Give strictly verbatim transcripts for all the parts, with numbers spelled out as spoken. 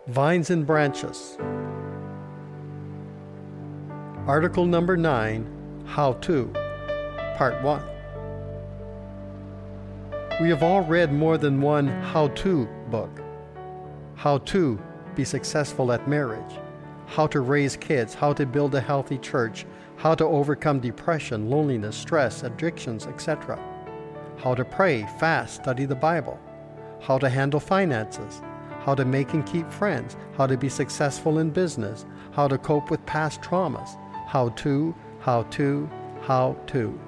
Vines and Branches. Article number nine, How To, Part one. We have all read more than one how-to book. How to be successful at marriage, how to raise kids, how to build a healthy church, how to overcome depression, loneliness, stress, addictions, et cetera. How to pray, fast, study the Bible, how to handle finances, how to make and keep friends, how to be successful in business, how to cope with past traumas, how to, how to, how to.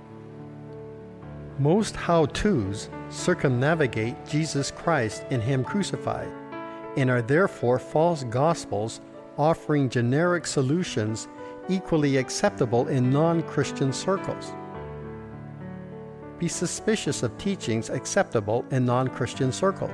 Most how-tos circumnavigate Jesus Christ and Him crucified, and are therefore false gospels offering generic solutions equally acceptable in non-Christian circles. Be suspicious of teachings acceptable in non-Christian circles.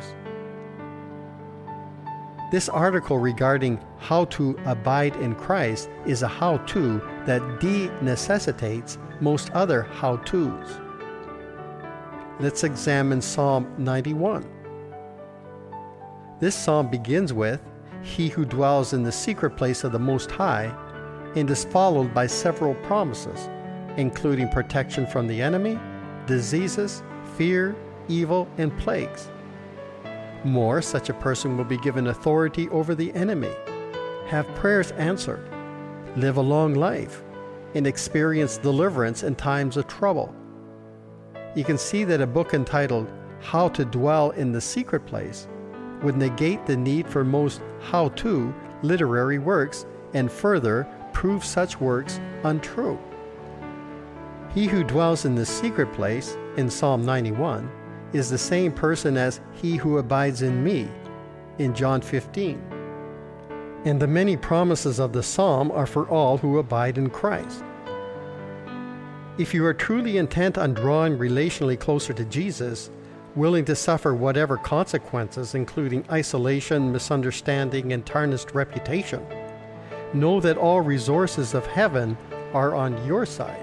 This article regarding how to abide in Christ is a how-to that de-necessitates most other how-tos. Let's examine Psalm ninety-one. This psalm begins with, "He who dwells in the secret place of the Most High," and is followed by several promises, including protection from the enemy, diseases, fear, evil, and plagues. More, such a person will be given authority over the enemy, have prayers answered, live a long life, and experience deliverance in times of trouble. You can see that a book entitled How to Dwell in the Secret Place would negate the need for most how-to literary works and further prove such works untrue. He who dwells in the secret place, in Psalm ninety-one, is the same person as he who abides in me, in John fifteen. And the many promises of the psalm are for all who abide in Christ. If you are truly intent on drawing relationally closer to Jesus, willing to suffer whatever consequences, including isolation, misunderstanding, and tarnished reputation, know that all resources of heaven are on your side.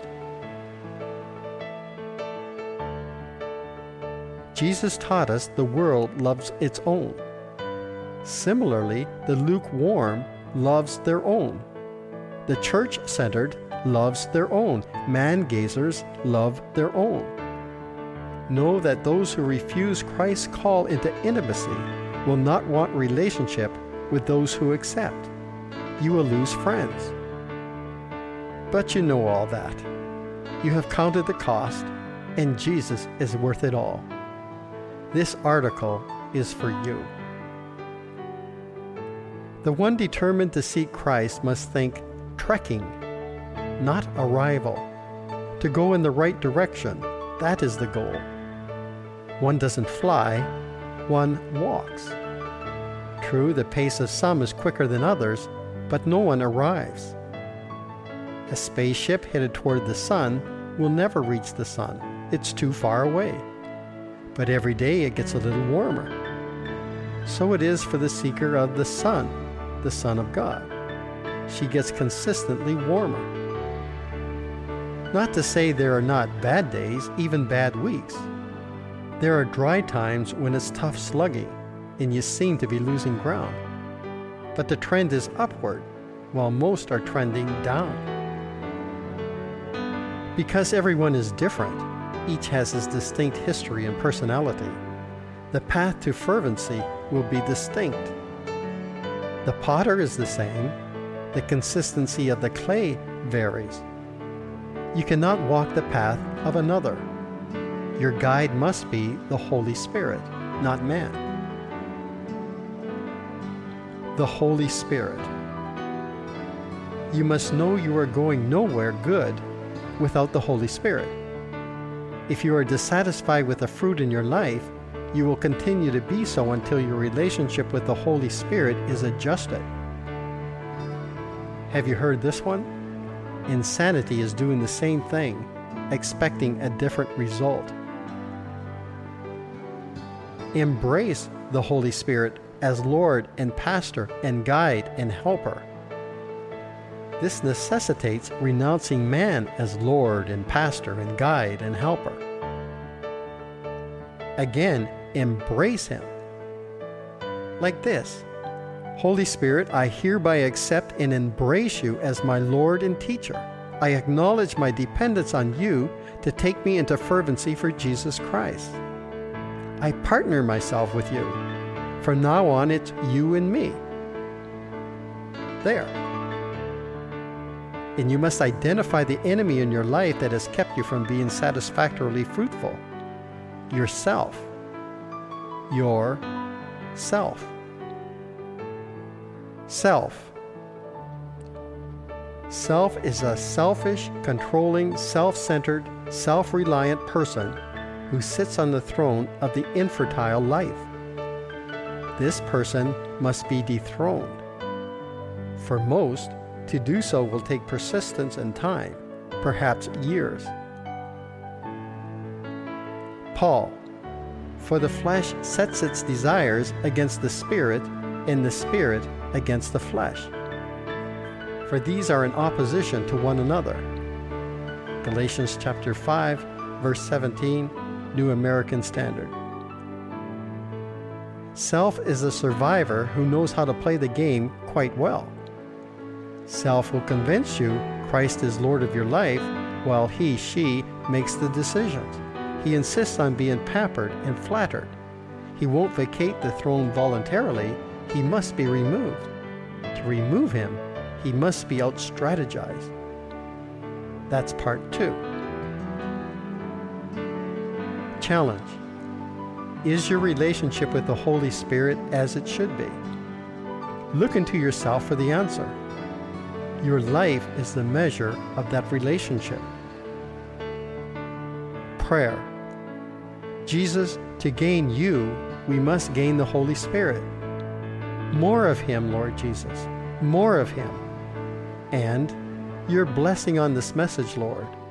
Jesus taught us the world loves its own. Similarly, the lukewarm loves their own. The church-centered loves their own. Man-gazers love their own. Know that those who refuse Christ's call into intimacy will not want relationship with those who accept. You will lose friends. But you know all that. You have counted the cost, and Jesus is worth it all. This article is for you. The one determined to seek Christ must think trekking, not arrival. To go in the right direction, that is the goal. One doesn't fly, one walks. True, the pace of some is quicker than others, but no one arrives. A spaceship headed toward the sun will never reach the sun. It's too far away. But every day it gets a little warmer. So it is for the seeker of the sun, the Son of God. She gets consistently warmer. Not to say there are not bad days, even bad weeks. There are dry times when it's tough slugging, and you seem to be losing ground. But the trend is upward, while most are trending down. Because everyone is different, each has his distinct history and personality, the path to fervency will be distinct. The potter is the same, the consistency of the clay varies. You cannot walk the path of another. Your guide must be the Holy Spirit, not man. The Holy Spirit. You must know you are going nowhere good without the Holy Spirit. If you are dissatisfied with the fruit in your life, you will continue to be so until your relationship with the Holy Spirit is adjusted. Have you heard this one? Insanity is doing the same thing, expecting a different result. Embrace the Holy Spirit as Lord and Pastor and Guide and Helper. This necessitates renouncing man as Lord and Pastor and Guide and Helper. Again, embrace Him. Like this, Holy Spirit, I hereby accept and embrace you as my Lord and teacher. I acknowledge my dependence on you to take me into fervency for Jesus Christ. I partner myself with you. From now on, it's you and me. There. And you must identify the enemy in your life that has kept you from being satisfactorily fruitful. Yourself. Your self. Self. Self is a selfish, controlling, self-centered, self-reliant person who sits on the throne of the infertile life. This person must be dethroned. For most, to do so will take persistence and time, perhaps years. Paul, for the flesh sets its desires against the Spirit, and the Spirit against the flesh. For these are in opposition to one another. Galatians chapter five, verse seventeen, New American Standard. Self is a survivor who knows how to play the game quite well. Self will convince you Christ is Lord of your life while he, she makes the decisions. He insists on being pampered and flattered. He won't vacate the throne voluntarily. He must be removed. To remove him, he must be out-strategized. That's part two. Challenge. Is your relationship with the Holy Spirit as it should be? Look into yourself for the answer. Your life is the measure of that relationship. Prayer. Jesus, to gain you, we must gain the Holy Spirit. More of him, Lord Jesus. More of him. And your blessing on this message, Lord.